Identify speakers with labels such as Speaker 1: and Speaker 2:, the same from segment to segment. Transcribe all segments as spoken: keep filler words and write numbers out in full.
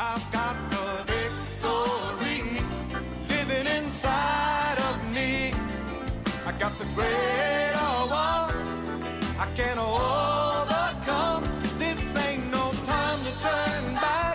Speaker 1: I've got the victory living inside of me. I got the greater one. I can overcome. This ain't no time to turn back.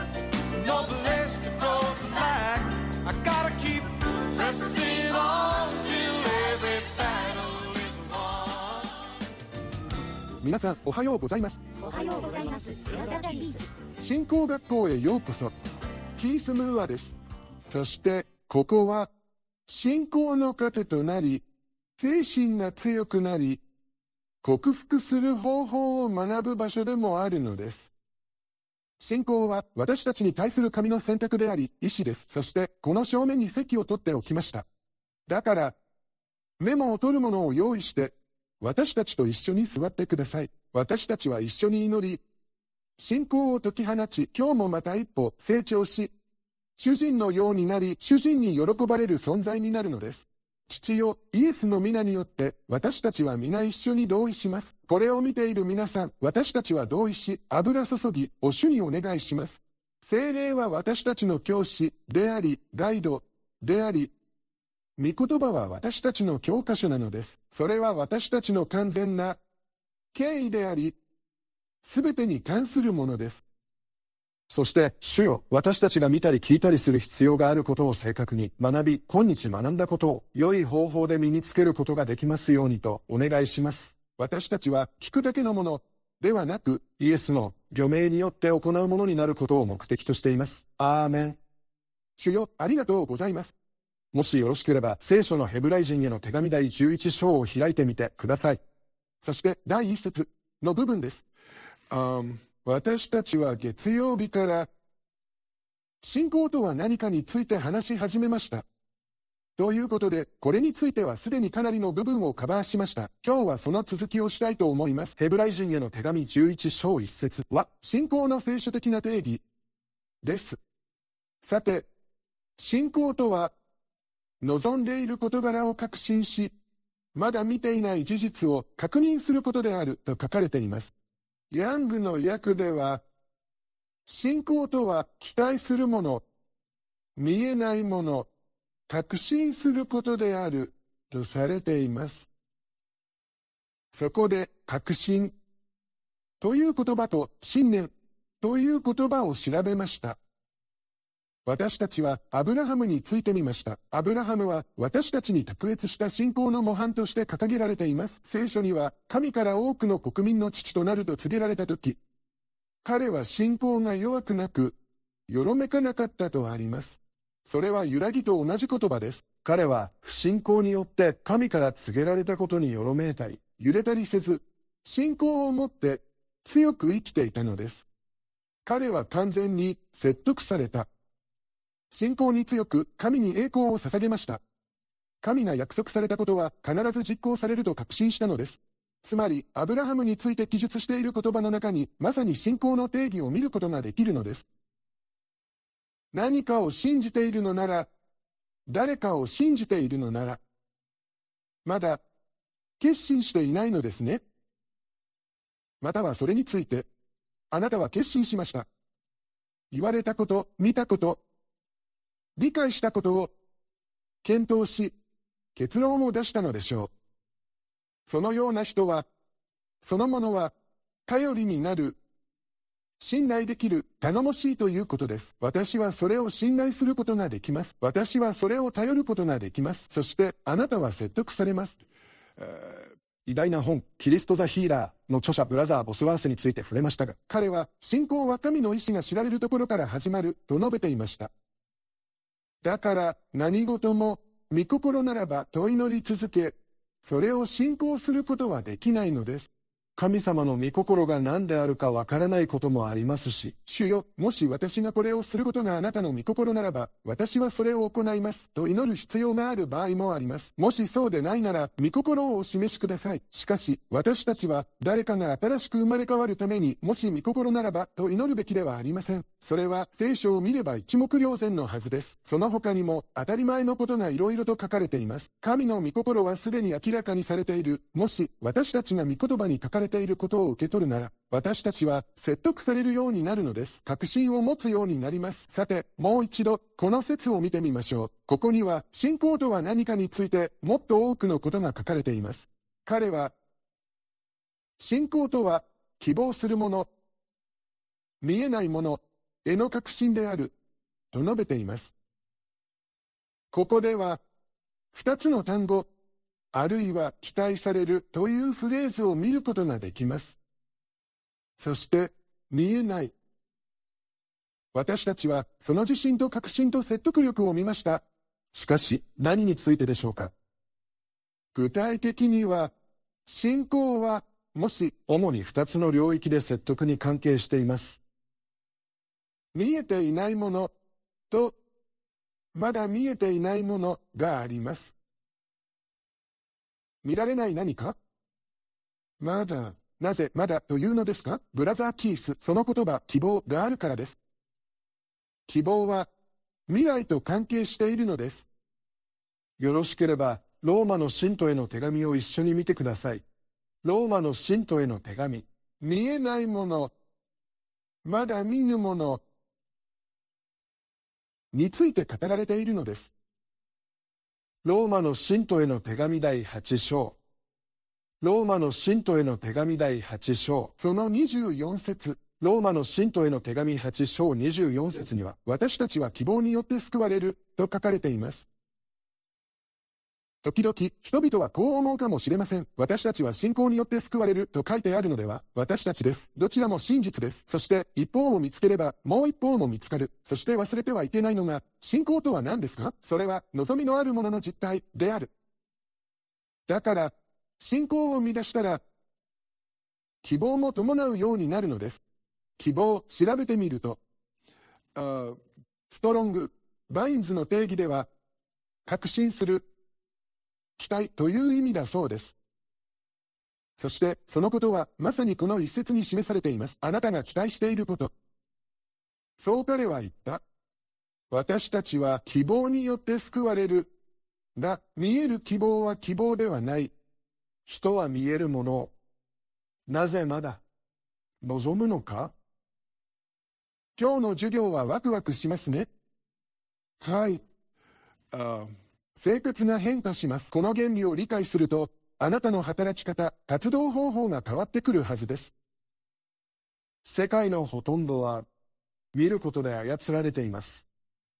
Speaker 1: No place to cross back. I gotta keep pressing on till every battle is won.
Speaker 2: 皆さんおはようございます。
Speaker 3: おはようございます。ブラザーキース。
Speaker 2: 信仰学校へようこそ。キース・ムーアです。そしてここは信仰の糧となり、精神が強くなり、克服する方法を学ぶ場所でもあるのです。信仰は私たちに対する神の選択であり、意志です。そしてこの正面に席を取っておきました。だから、メモを取るものを用意して、私たちと一緒に座ってください。私たちは一緒に祈り、信仰を解き放ち、今日もまた一歩成長し、主人のようになり、主人に喜ばれる存在になるのです。父よ、イエスの皆によって、私たちは皆一緒に同意します。これを見ている皆さん、私たちは同意し、油注ぎ、お主にお願いします。聖霊は私たちの教師であり、ガイドであり、御言葉は私たちの教科書なのです。それは私たちの完全な敬意であり、すべてに関するものです。そして、主よ、私たちが見たり聞いたりする必要があることを正確に学び、今日学んだことを良い方法で身につけることができますようにとお願いします。私たちは聞くだけのものではなく、イエスの御命によって行うものになることを目的としています。アーメン。主よ、ありがとうございます。もしよろしければ、聖書のヘブライ人への手紙第じゅういち章を開いてみてください。そして、第一節の部分です。Um, 私たちは月曜日から信仰とは何かについて話し始めました。ということで、これについてはすでにかなりの部分をカバーしました。今日はその続きをしたいと思います。ヘブライ人への手紙じゅういち章いち節は、信仰の聖書的な定義です。さて、信仰とは、望んでいる事柄を確信し、まだ見ていない事実を確認することであると書かれています。ヤングの訳では、信仰とは期待するもの、見えないもの、確信することであるとされています。そこで確信という言葉と信念という言葉を調べました。私たちはアブラハムについてみました。アブラハムは私たちに卓越した信仰の模範として掲げられています。聖書には神から多くの国民の父となると告げられたとき、彼は信仰が弱くなく、よろめかなかったとあります。それは揺らぎと同じ言葉です。彼は不信仰によって神から告げられたことによろめいたり、揺れたりせず、信仰を持って強く生きていたのです。彼は完全に説得された。信仰に強く神に栄光を捧げました。神が約束されたことは必ず実行されると確信したのです。つまり、アブラハムについて記述している言葉の中に、まさに信仰の定義を見ることができるのです。何かを信じているのなら、誰かを信じているのなら、まだ決心していないのですね。またはそれについて、あなたは決心しました。言われたこと、見たこと、理解したことを検討し、結論を出したのでしょう。そのような人は、そのものは頼りになる、信頼できる、頼もしいということです。私はそれを信頼することができます。私はそれを頼ることができます。そしてあなたは説得されます。偉大な本、キリスト・ザ・ヒーラーの著者ブラザー・ボスワースについて触れましたが、彼は信仰は神の意志が知られるところから始まると述べていました。だから何事も御心ならばと祈り続け、それを信仰することはできないのです。神様の御心が何であるかわからないこともありますし、主よ、もし私がこれをすることがあなたの御心ならば、私はそれを行います、と祈る必要がある場合もあります。もしそうでないなら、御心をお示しください。しかし、私たちは、誰かが新しく生まれ変わるために、もし御心ならば、と祈るべきではありません。それは、聖書を見れば一目瞭然のはずです。その他にも、当たり前のことがいろいろと書かれています。神の御心はすでに明らかにされている。もし、私たちが御言葉に書かれてていることを受け取るなら、私たちは説得されるようになるのです。確信を持つようになります。さて、もう一度、この説を見てみましょう。ここには、信仰とは何かについて、もっと多くのことが書かれています。彼は、信仰とは、希望するもの、見えないものへの確信である、と述べています。ここでは、二つの単語、あるいは期待されるというフレーズを見ることができます。そして、見えない。私たちは、その自信と確信と説得力を見ました。しかし、何についてでしょうか。具体的には、信仰は、もし、主に二つの領域で説得に関係しています。見えていないものと、まだ見えていないものがあります。見られない何か？まだ、なぜまだというのですか？ブラザー・キース、その言葉、希望があるからです。希望は、未来と関係しているのです。よろしければ、ローマの信徒への手紙を一緒に見てください。ローマの信徒への手紙。見えないもの、まだ見ぬものについて語られているのです。ローマの信徒への手紙第はち章。ローマの信徒への手紙第はち章。そのにじゅうよん節。ローマの信徒への手紙はち章にじゅうよん節には、私たちは希望によって救われる、と書かれています。時々、人々はこう思うかもしれません。私たちは信仰によって救われると書いてあるのでは、私たちです。どちらも真実です。そして、一方を見つければ、もう一方も見つかる。そして忘れてはいけないのが、信仰とは何ですか？それは、望みのあるものの実体である。だから、信仰を生み出したら、希望も伴うようになるのです。希望を調べてみると、あストロング、バインズの定義では、確信する、期待という意味だそうです。そして、そのことは、まさにこの一節に示されています。あなたが期待していること。そう彼は言った。私たちは希望によって救われる。が、見える希望は希望ではない。人は見えるもの。なぜまだ望むのか？今日の授業はワクワクしますね。はい。あ生活が変化します。この原理を理解すると、あなたの働き方、活動方法が変わってくるはずです。世界のほとんどは、見ることで操られています。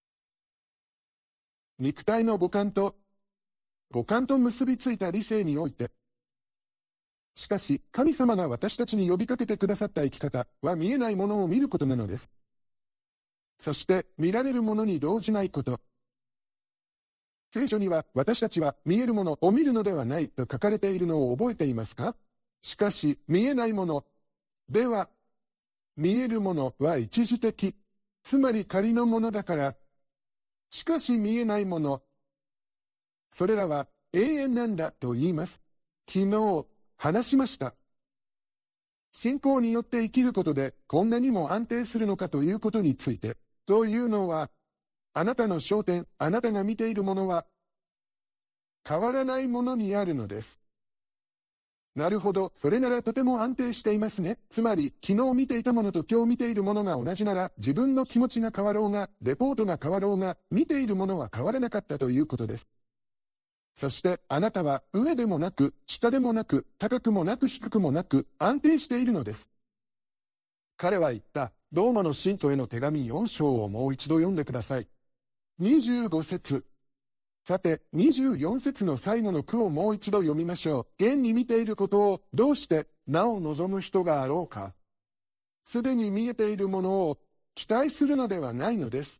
Speaker 2: 肉体の五感と、五感と結びついた理性において。しかし、神様が私たちに呼びかけてくださった生き方は見えないものを見ることなのです。そして、見られるものに動じないこと。聖書には私たちは見えるものを見るのではないと書かれているのを覚えていますか？しかし見えないものでは、見えるものは一時的、つまり仮のものだから。しかし見えないもの、それらは永遠なんだと言います。昨日話しました。信仰によって生きることでこんなにも安定するのかということについて。というのは、あなたの焦点、あなたが見ているものは、変わらないものにあるのです。なるほど、それならとても安定していますね。つまり、昨日見ていたものと今日見ているものが同じなら、自分の気持ちが変わろうが、レポートが変わろうが、見ているものは変わらなかったということです。そして、あなたは上でもなく、下でもなく、高くもなく低くもなく、安定しているのです。彼は言った、ローマの信徒への手紙よん章をもう一度読んでください。にじゅうご節。さて、にじゅうよん節の最後の句をもう一度読みましょう。現に見ていることをどうしてなお望む人があろうか。すでに見えているものを期待するのではないのです。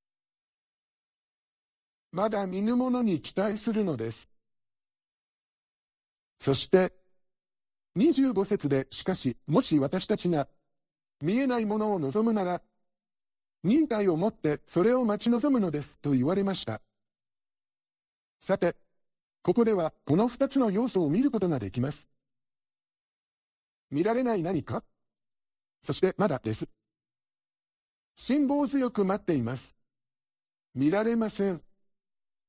Speaker 2: まだ見ぬものに期待するのです。そして、にじゅうご節で、しかし、もし私たちが見えないものを望むなら、忍耐をもってそれを待ち望むのですと言われました。さて、ここではこの二つの要素を見ることができます。見られない何か、そしてまだです。辛抱強く待っています。見られません。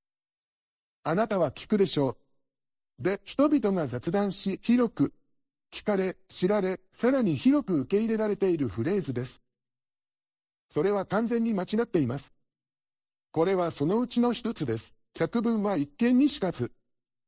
Speaker 2: あなたは聞くでしょう。で、人々が雑談し、広く聞かれ、知られ、さらに広く受け入れられているフレーズです。それは完全に間違っています。これはそのうちの一つです。百聞は一見にしかず。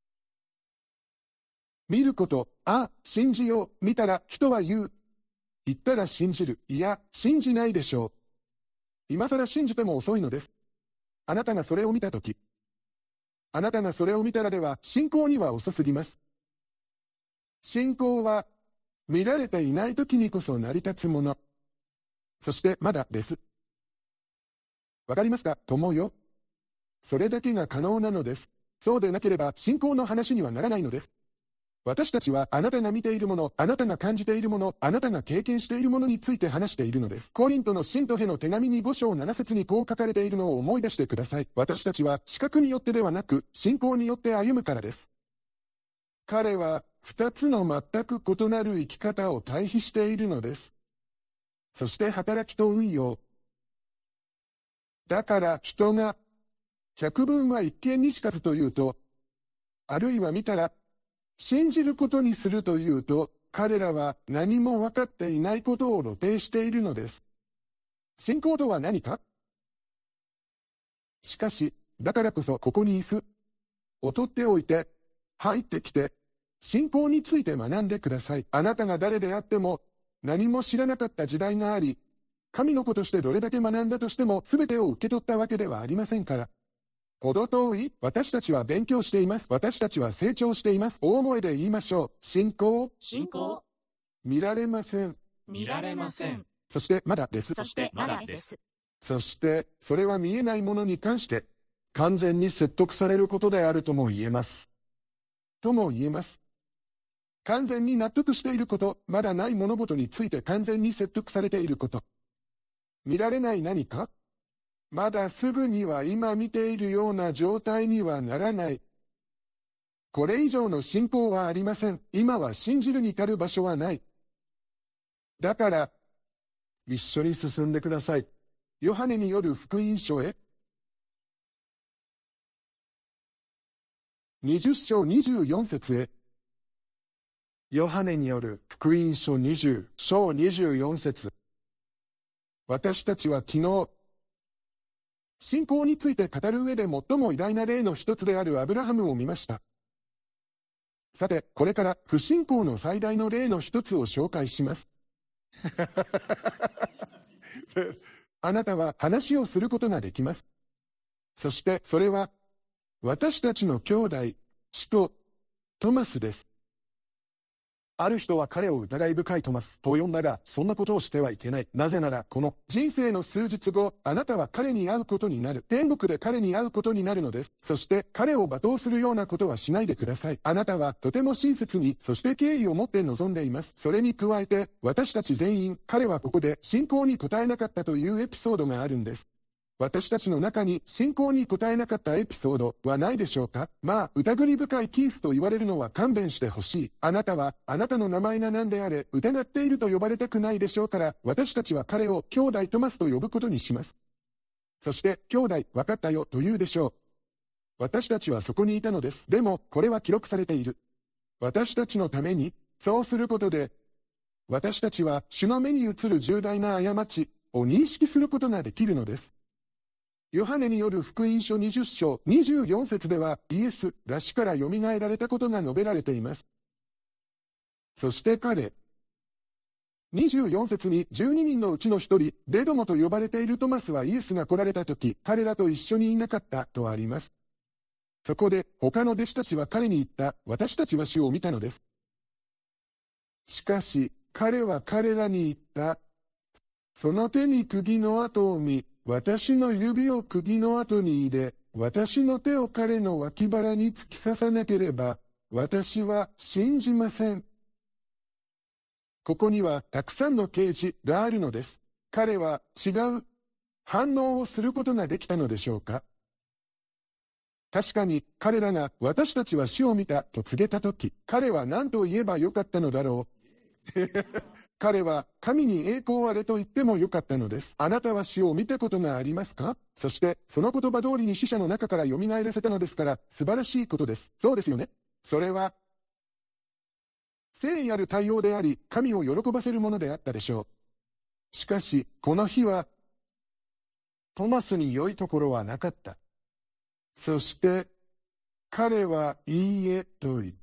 Speaker 2: 見ること、あ、信じよう、見たら人は言う。言ったら信じる、いや、信じないでしょう。今更信じても遅いのです。あなたがそれを見たとき。あなたがそれを見たらでは、信仰には遅すぎます。信仰は、見られていないときにこそ成り立つもの。そしてまだです。わかりますか、友よ。それだけが可能なのです。そうでなければ信仰の話にはならないのです。私たちはあなたが見ているもの、あなたが感じているもの、あなたが経験しているものについて話しているのです。コリントの信徒への手紙にご章なな節にこう書かれているのを思い出してください。私たちは視覚によってではなく、信仰によって歩むからです。彼は二つの全く異なる生き方を対比しているのです。そして働きと運用。だから人が、百聞は一見にしかずというと、あるいは見たら、信じることにするというと、彼らは何も分かっていないことを露呈しているのです。信仰とは何か？しかし、だからこそここに椅子を取っておいて、入ってきて、信仰について学んでください。あなたが誰であっても、何も知らなかった時代があり、神の子としてどれだけ学んだとしても全てを受け取ったわけではありませんから。程遠い、私たちは勉強しています。私たちは成長しています。大声で言いましょう。信仰、
Speaker 4: 信仰、
Speaker 2: 見られません。
Speaker 4: 見られません。
Speaker 2: そしてまだです。
Speaker 3: そしてまだです。
Speaker 2: そして、それは見えないものに関して、
Speaker 5: 完全に説得されることであるとも言えます。
Speaker 2: とも言えます。完全に納得していること、まだない物事について完全に説得されていること。見られない何か？まだすぐには今見ているような状態にはならない。これ以上の信仰はありません。今は信じるに足る場所はない。だから、
Speaker 5: 一緒に進んでください。
Speaker 2: ヨハネによる福音書へ。にじゅっ章にじゅうよん節へ。
Speaker 5: ヨハネによる福音書にじゅう章にじゅうよん節。
Speaker 2: 私たちは昨日、信仰について語る上で最も偉大な例の一つであるアブラハムを見ました。さて、これから不信仰の最大の例の一つを紹介します。あなたは話をすることができます。そしてそれは、私たちの兄弟、使徒、トマスです。
Speaker 5: ある人は彼を疑い深いトマスと呼んだが、そんなことをしてはいけない。なぜなら、この
Speaker 2: 人生の数日後、あなたは彼に会うことになる。天国で彼に会うことになるのです。そして彼を罵倒するようなことはしないでください。あなたはとても親切に、そして敬意を持って臨んでいます。それに加えて、私たち全員、彼はここで信仰に応えなかったというエピソードがあるんです。私たちの中に信仰に応えなかったエピソードはないでしょうか？まあ、疑り深いキースと言われるのは勘弁してほしい。あなたは、あなたの名前が何であれ、疑っていると呼ばれたくないでしょうから、私たちは彼を兄弟トマスと呼ぶことにします。そして、兄弟、分かったよ、と言うでしょう。私たちはそこにいたのです。でも、これは記録されている。私たちのために、そうすることで、私たちは主の目に映る重大な過ちを認識することができるのです。ヨハネによる福音書にじゅっ章にじゅうよん節ではイエスが死からよみがえられたことが述べられています。そして彼、にじゅうよん節にじゅうににんのうちの一人、デドモと呼ばれているトマスはイエスが来られた時、彼らと一緒にいなかったとあります。そこで他の弟子たちは彼に言った、私たちは主を見たのです。しかし彼は彼らに言った、その手に釘の跡を見、私の指を釘の跡に入れ、私の手を彼の脇腹に突き刺さなければ、私は信じません。ここにはたくさんの啓示があるのです。彼は違う反応をすることができたのでしょうか？確かに彼らが私たちは主を見たと告げたとき、彼は何と言えばよかったのだろう。彼は神に栄光あれと言ってもよかったのです。あなたは主を見たことがありますか？そしてその言葉通りに死者の中から蘇らせたのですから素晴らしいことです。そうですよね。それは誠意ある対応であり、神を喜ばせるものであったでしょう。しかし、この日は、
Speaker 5: トマスに良いところはなかった。
Speaker 2: そして、彼はいいえと言った。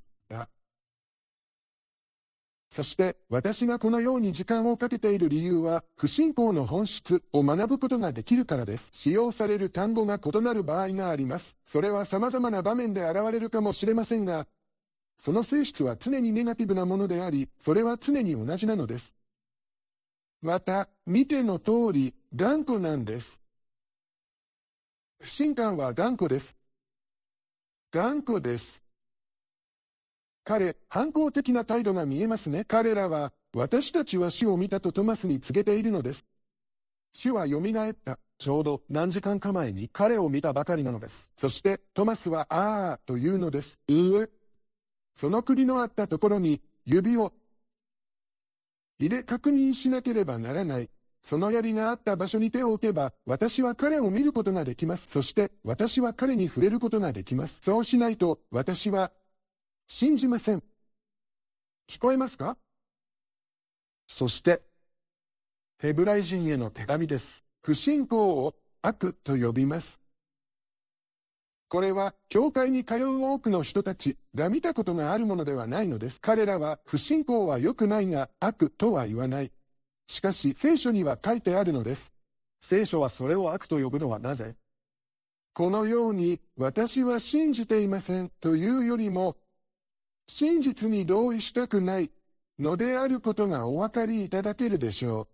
Speaker 2: そして、私がこのように時間をかけている理由は、不信仰の本質を学ぶことができるからです。使用される単語が異なる場合があります。それは様々な場面で現れるかもしれませんが、その性質は常にネガティブなものであり、それは常に同じなのです。また、見ての通り、頑固なんです。不信感は頑固です。頑固です。彼、反抗的な態度が見えますね。彼らは、私たちは主を見たとトマスに告げているのです。主はよみがえった。
Speaker 5: ちょうど何時間か前に彼を見たばかりなのです。
Speaker 2: そしてトマスはああというのです。うう。その釘のあったところに指を入れ確認しなければならない。その槍があった場所に手を置けば、私は彼を見ることができます。そして私は彼に触れることができます。そうしないと私は信じません。聞こえますか？
Speaker 5: そして、ヘブライ人への手紙です。
Speaker 2: 不信仰を悪と呼びます。これは、教会に通う多くの人たちが見たことがあるものではないのです。彼らは、不信仰は良くないが、悪とは言わない。しかし、聖書には書いてあるのです。
Speaker 5: 聖書はそれを悪と呼ぶのはなぜ？
Speaker 2: このように、私は信じていませんというよりも、真実に同意したくないのであることがお分かりいただけるでしょう。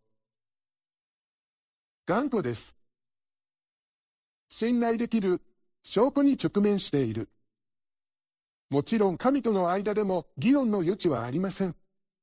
Speaker 2: 頑固です。信頼できる証拠に直面している。もちろん神との間でも議論の余地はありません。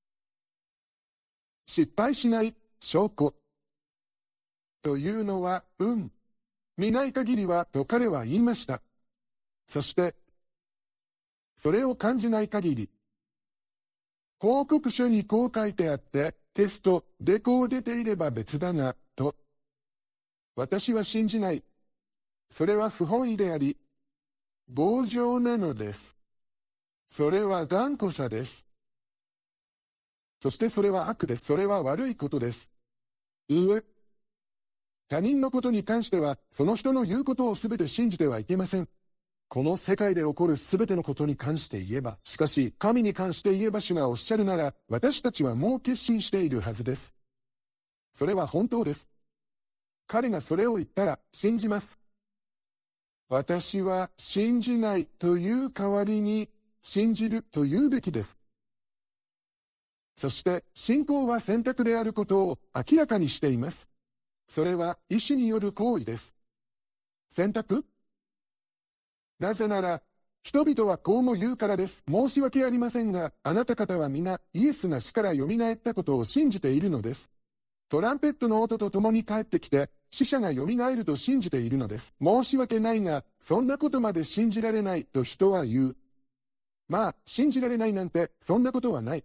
Speaker 2: 失敗しない証拠というのは、うん、見ない限りはと彼は言いました。そして、それを感じない限り、報告書にこう書いてあって、テストでこう出ていれば別だな、と。私は信じない。それは不本意であり、強情なのです。それは頑固さです。そしてそれは悪です。それは悪いことです。うえ。他人のことに関しては、その人の言うことをすべて信じてはいけません。
Speaker 5: この世界で起こるすべてのことに関して言えば、
Speaker 2: しかし、神に関して言えば主がおっしゃるなら、私たちはもう決心しているはずです。それは本当です。彼がそれを言ったら、信じます。私は信じないという代わりに、信じると言うべきです。そして、信仰は選択であることを明らかにしています。それは意志による行為です。選択？なぜなら、人々はこうも言うからです。申し訳ありませんが、あなた方は皆、イエスが死からよみがえったことを信じているのです。トランペットの音とともに帰ってきて、死者がよみがえると信じているのです。申し訳ないが、そんなことまで信じられないと人は言う。まあ、信じられないなんて、そんなことはない。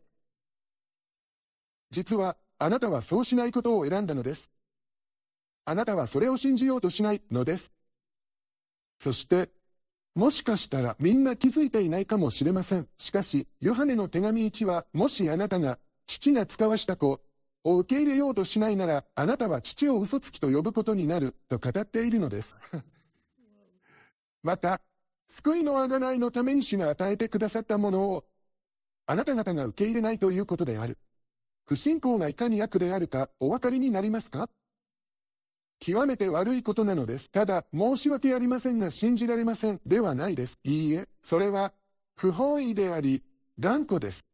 Speaker 2: 実は、あなたはそうしないことを選んだのです。あなたはそれを信じようとしないのです。そして、もしかしたらみんな気づいていないかもしれません。しかし、ヨハネの手紙いちは、もしあなたが、父が使わした子を受け入れようとしないなら、あなたは父を嘘つきと呼ぶことになる、と語っているのです。また、救いの贖いのために主が与えてくださったものを、あなた方が受け入れないということである。不信仰がいかに悪であるか、お分かりになりますか？極めて悪いことなのです。ただ、申し訳ありませんが信じられません。ではないです。いいえ、それは、不本意であり、頑固です。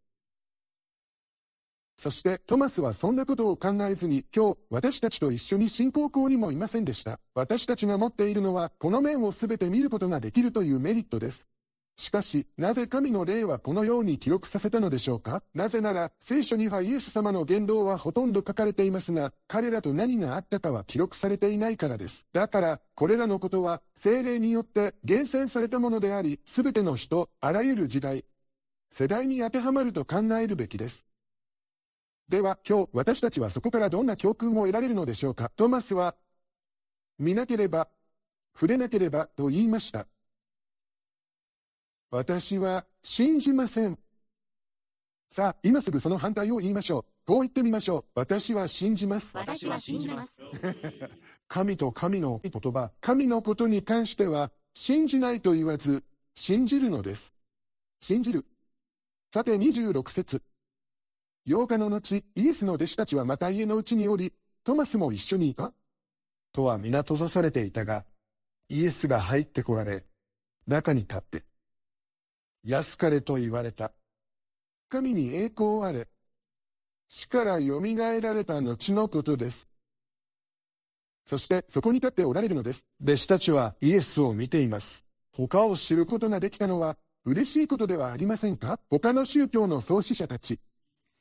Speaker 2: そして、トマスはそんなことを考えずに、今日、私たちと一緒に信仰校にもいませんでした。私たちが持っているのは、この面をすべて見ることができるというメリットです。しかし、なぜ神の霊はこのように記録させたのでしょうか？なぜなら、聖書にはイエス様の言動はほとんど書かれていますが、彼らと何があったかは記録されていないからです。だから、これらのことは、聖霊によって厳選されたものであり、すべての人、あらゆる時代、世代に当てはまると考えるべきです。では、今日、私たちはそこからどんな教訓を得られるのでしょうか？トマスは、見なければ、触れなければと言いました。私は信じません。 さあ、今すぐその反対を言いましょう。こう言ってみましょう。私は信じます。
Speaker 3: 私は信じます。
Speaker 5: 神と神の言葉、
Speaker 2: 神のことに関しては、信じないと言わず、信じるのです。信じる。さてにじゅうろく節。ようかの後、イエスの弟子たちはまた家のうちにおり、トマスも一緒にいた。
Speaker 5: とは皆閉ざされていたが、イエスが入ってこられ、中に立って、安かれと言われた。
Speaker 2: 神に栄光あれ。死からよみがえられた後のことです。そしてそこに立っておられるのです。
Speaker 5: 弟子たちはイエスを見ています。
Speaker 2: 他を知ることができたのは嬉しいことではありませんか？他の宗教の創始者たち。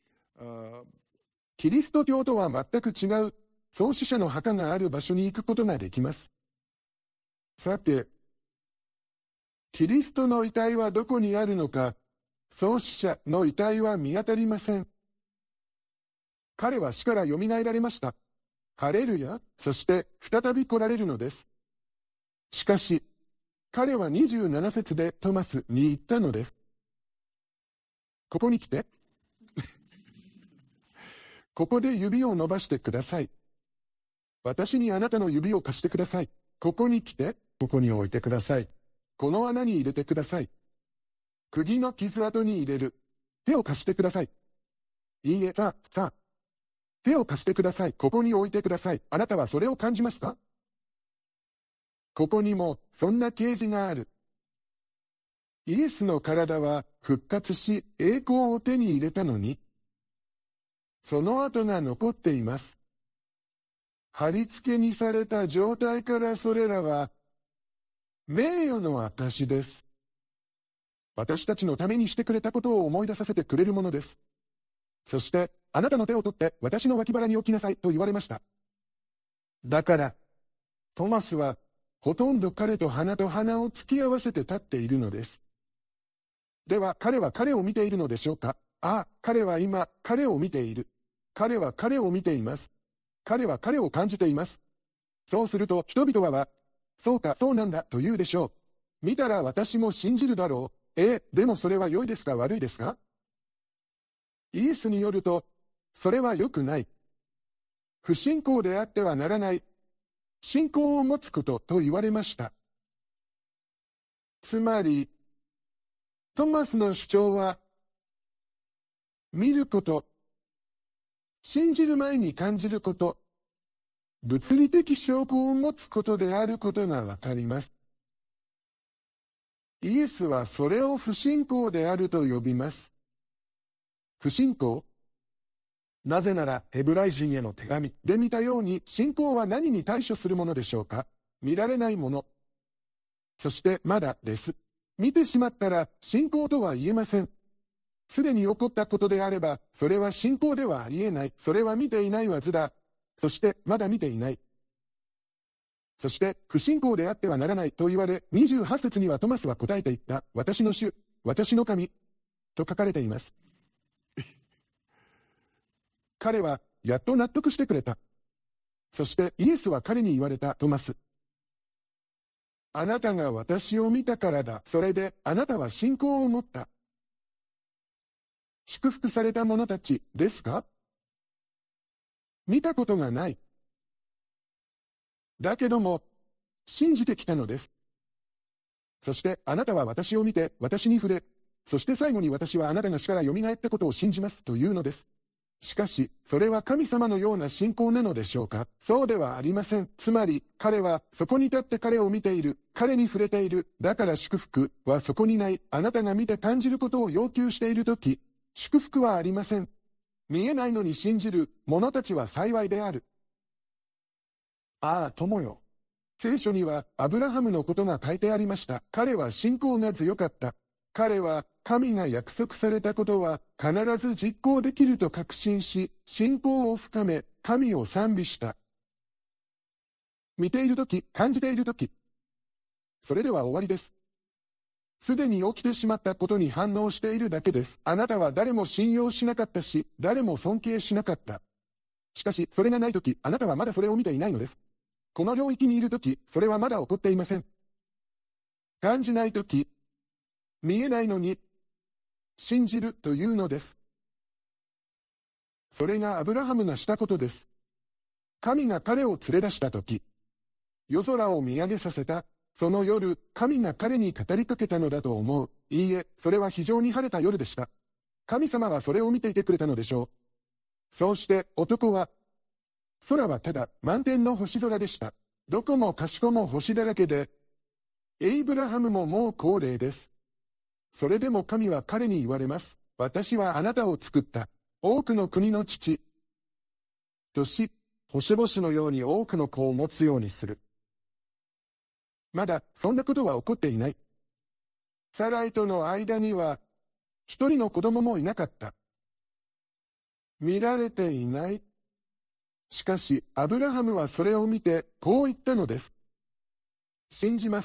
Speaker 2: キリスト教とは全く違う創始者の墓がある場所に行くことができます。さて、キリストの遺体はどこにあるのか、創始者の遺体は見当たりません。彼は死からよみがえられました。ハレルヤ。そして再び来られるのです。しかし、彼はにじゅうなな節でトマスに言ったのです。ここに来て。ここで指を伸ばしてください。私にあなたの指を貸してください。ここに来て。
Speaker 5: ここに置いてください。
Speaker 2: この穴に入れてください。釘の傷跡に入れる。手を貸してください。いいえ、さあ、さあ。手を貸してください。ここに置いてください。あなたはそれを感じますか？ここにも、そんな啓示がある。イエスの体は復活し、栄光を手に入れたのに、その跡が残っています。貼り付けにされた状態からそれらは、名誉の証です。私たちのためにしてくれたことを思い出させてくれるものです。そして、あなたの手を取って私の脇腹に置きなさいと言われました。だから、トマスは、ほとんど彼と鼻と鼻を突き合わせて立っているのです。では、彼は彼を見ているのでしょうか？ああ、彼は今、彼を見ている。彼は彼を見ています。彼は彼を感じています。そうすると人々は、そうか、そうなんだと言うでしょう。見たら私も信じるだろう。ええ、でもそれは良いですか悪いですか？イエスによると、それは良くない。不信仰であってはならない。信仰を持つことと言われました。つまり、トマスの主張は、見ること、信じる前に感じること、物理的証拠を持つことであることがわかります。イエスはそれを不信仰であると呼びます。不信仰？
Speaker 5: なぜならヘブライ人への手紙
Speaker 2: で見たように信仰は何に対処するものでしょうか？見られないもの。そしてまだです。見てしまったら信仰とは言えません。すでに起こったことであれば、それは信仰ではありえない。それは見ていないはずだ。そしてまだ見ていない。そして不信仰であってはならないと言われ、にじゅうはち節にはトマスは答えて言った。私の主、私の神と書かれています。彼はやっと納得してくれた。そしてイエスは彼に言われた。トマス。あなたが私を見たからだ。それであなたは信仰を持った。祝福された者たちですか？見たことがない。だけども、信じてきたのです。そしてあなたは私を見て、私に触れ、そして最後に私はあなたが死からよみがえったことを信じますというのです。しかし、それは神様のような信仰なのでしょうか？そうではありません。つまり、彼はそこに立って彼を見ている、彼に触れている。だから祝福はそこにない。あなたが見て感じることを要求しているとき、祝福はありません。見えないのに信じる者たちは幸いである。
Speaker 5: ああ、友よ。
Speaker 2: 聖書にはアブラハムのことが書いてありました。彼は信仰が強かった。彼は神が約束されたことは必ず実行できると確信し、信仰を深め、神を賛美した。見ているとき、感じているとき、それでは終わりです。すでに起きてしまったことに反応しているだけです。あなたは誰も信用しなかったし、誰も尊敬しなかった。しかし、それがないとき、あなたはまだそれを見ていないのです。この領域にいるとき、それはまだ起こっていません。感じないとき、見えないのに、信じるというのです。 それがアブラハムがしたことです。神が彼を連れ出したとき、夜空を見上げさせた。その夜、神が彼に語りかけたのだと思う。いいえ、それは非常に晴れた夜でした。神様はそれを見ていてくれたのでしょう。そうして男は、空はただ満天の星空でした。どこもかしこも星だらけで、エイブラハムももう高齢です。それでも神は彼に言われます。私はあなたを作った。多くの国の父。とし、
Speaker 5: 星々のように多くの子を持つようにする。
Speaker 2: まだそんなことは起こっていない。サライとの間には、一人の子供もいなかった。見られていない。しかし、アブラハムはそれを見て、こう言ったのです。信じます。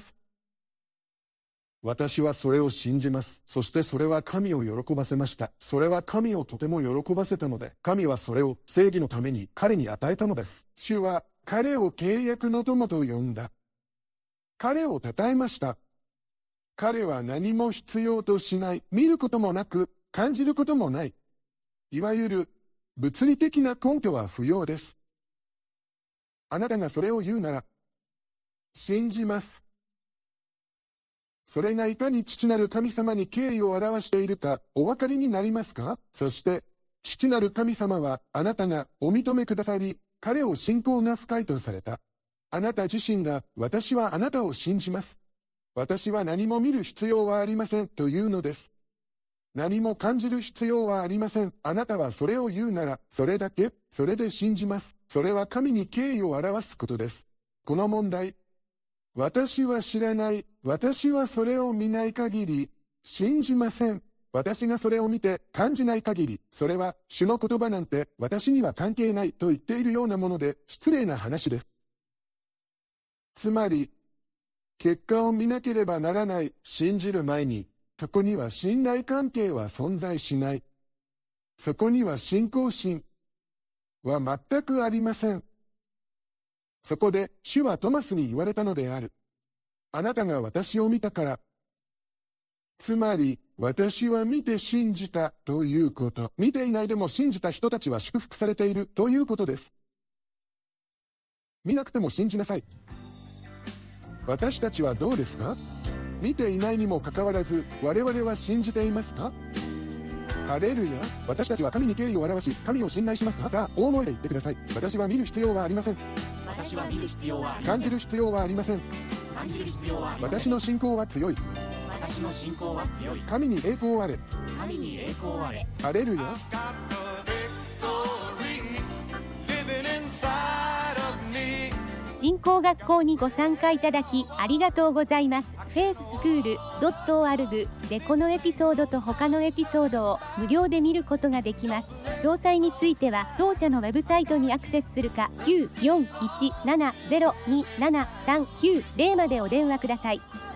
Speaker 5: 私はそれを信じます。そしてそれは神を喜ばせました。それは神をとても喜ばせたので、神はそれを正義のために彼に与えたのです。
Speaker 2: 主は彼を契約の友と呼んだ。彼を称えました。彼は何も必要としない。見ることもなく、感じることもない。いわゆる、物理的な根拠は不要です。あなたがそれを言うなら、信じます。それがいかに父なる神様に敬意を表しているかお分かりになりますか？そして、父なる神様はあなたがお認めくださり、彼を信仰が深いとされた。あなた自身が私はあなたを信じます。私は何も見る必要はありませんというのです。何も感じる必要はありません。あなたはそれを言うなら、それだけ、それで信じます。それは神に敬意を表すことです。この問題、私は知らない、私はそれを見ない限り、信じません。私がそれを見て感じない限り、それは主の言葉なんて私には関係ないと言っているようなもので失礼な話です。つまり、結果を見なければならない。
Speaker 5: 信じる前に、
Speaker 2: そこには信頼関係は存在しない。そこには信仰心は全くありません。そこで主はトマスに言われたのである。あなたが私を見たから。つまり、私は見て信じたということ。見ていないでも信じた人たちは祝福されているということです。見なくても信じなさい。私たちはどうですか？見ていないにもかかわらず、我々は信じていますか？ハレルヤ。私たちは神に敬意を表し、神を信頼しますか？さあ、大声で言ってください。私は見る必要はありません。
Speaker 3: 私は見る必要はありません。
Speaker 2: 感じる必要はありません。
Speaker 3: 感じる必要はありません。
Speaker 2: 私の信仰は強い。
Speaker 3: 私の信仰は強い。
Speaker 2: 神に栄光あれ。
Speaker 3: 神に栄光あれ。
Speaker 2: ハレルヤ。
Speaker 1: Got the victory living inside of me.
Speaker 4: 信仰学校にご参加いただきありがとうございます。フェイススクール ドットオーアールジ でこのエピソードと他のエピソードを無料で見ることができます。詳細については当社のウェブサイトにアクセスするかきゅうよんいちななゼロにななさんきゅうゼロまでお電話ください。